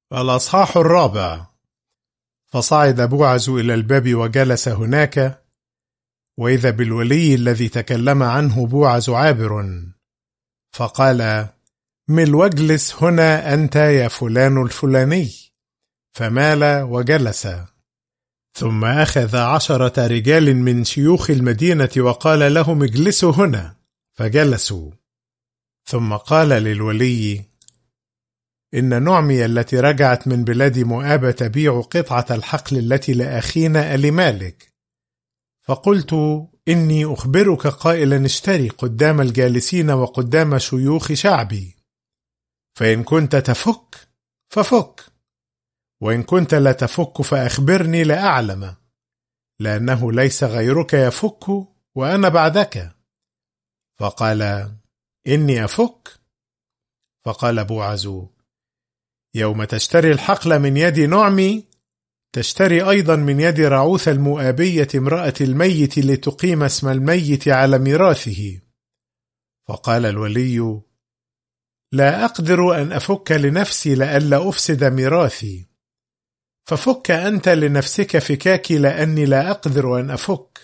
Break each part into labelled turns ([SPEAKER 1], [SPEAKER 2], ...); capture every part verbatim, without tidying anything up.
[SPEAKER 1] الأصحاح الرابع. فصعد بوعز إلى الباب وجلس هناك، وإذا بالولي الذي تكلم عنه بوعز عابر، فقال: مل واجلس هنا أنت يا فلان الفلاني، فمال وجلس. ثم أخذ عشرة رجال من شيوخ المدينة وقال لهم: اجلسوا هنا، فجلسوا. ثم قال للولي: إن نعمي التي رجعت من بلاد مؤاب تبيع قطعة الحقل التي لأخينا أليمالك. فقلت: إني أخبرك قائلا اشتري قدام الجالسين وقدام شيوخ شعبي، فإن كنت تفك ففك، وإن كنت لا تفك فأخبرني لأعلم، لأنه ليس غيرك يفك وأنا بعدك. فقال: إني أفك. فقال بوعز: يوم تشتري الحقل من يد نعمي تشتري أيضا من يد رعوث المؤابية امرأة الميت لتقيم اسم الميت على ميراثه. فقال الولي: لا أقدر أن أفك لنفسي لئلا أفسد ميراثي، ففك أنت لنفسك فكاكي لأني لا أقدر أن أفك.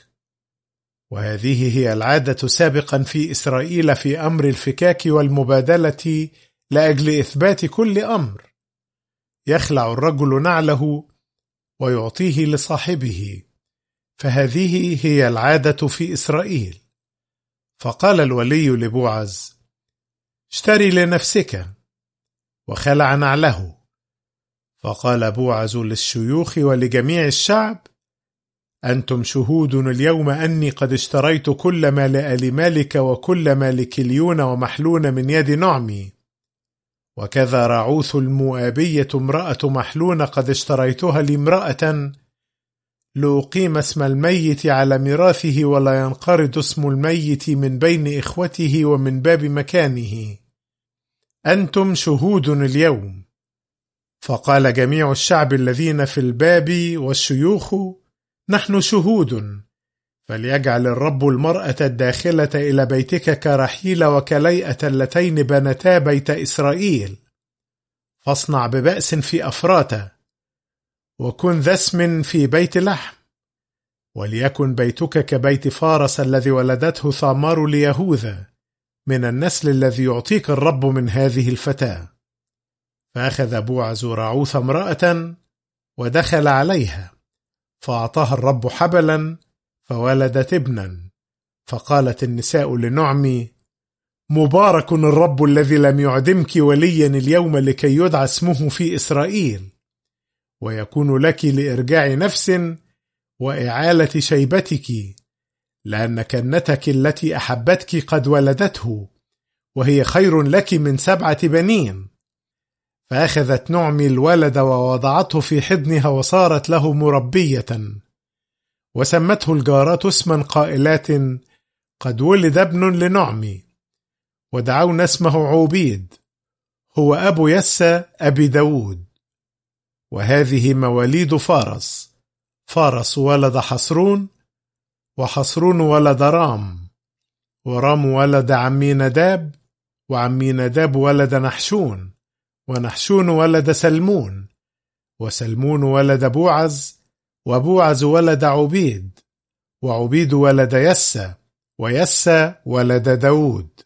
[SPEAKER 1] وهذه هي العادة سابقا في إسرائيل في أمر الفكاك والمبادلة لأجل إثبات كل أمر، يخلع الرجل نعله ويعطيه لصاحبه، فهذه هي العادة في إسرائيل. فقال الولي لبوعز: اشتري لنفسك، وخلع نعله. فقال بوعز للشيوخ ولجميع الشعب: أنتم شهود اليوم أني قد اشتريت كل ما لأليمالك وكل ما لكليون ومحلون من يد نعمي، وكذا رعوث المؤابية امرأة محلون قد اشتريتها لامرأة لأقيم اسم الميت على ميراثه ولا ينقرض اسم الميت من بين إخوته ومن باب مكانه. أنتم شهود اليوم. فقال جميع الشعب الذين في الباب والشيوخ: نحن شهود، فليجعل الرب المرأة الداخلة إلى بيتك كرحيل وكليئة اللتين بنتا بيت إسرائيل، فاصنع ببأس في أفراته، وكن ذا اسم في بيت لحم، وليكن بيتك كبيت فارس الذي ولدته ثامار ليهوذا من النسل الذي يعطيك الرب من هذه الفتاة. فأخذ بوعز رعوث امرأة ودخل عليها، فأعطاها الرب حبلا فولدت ابنا. فقالت النساء لنعمي: مبارك الرب الذي لم يعدمك وليا اليوم لكي يدعى اسمه في إسرائيل، ويكون لك لإرجاع نفس وإعالة شيبتك، لأن كنتك التي أحبتك قد ولدته، وهي خير لك من سبعة بنين. فأخذت نعمي الولد ووضعته في حضنها وصارت له مربية، وسمته الجارات اسما قائلات: قد ولد ابن لنعمي، ودعون اسمه عوبيد، هو أبو يسى أبي داود. وهذه مواليد فارس: فارس ولد حصرون، وحصرون ولد رام، ورام ولد عميناداب، وعميناداب ولد نحشون، ونحشون ولد سلمون، وسلمون ولد بوعز، وبوعز ولد عبيد، وعبيد ولد يسى، ويسى ولد داود.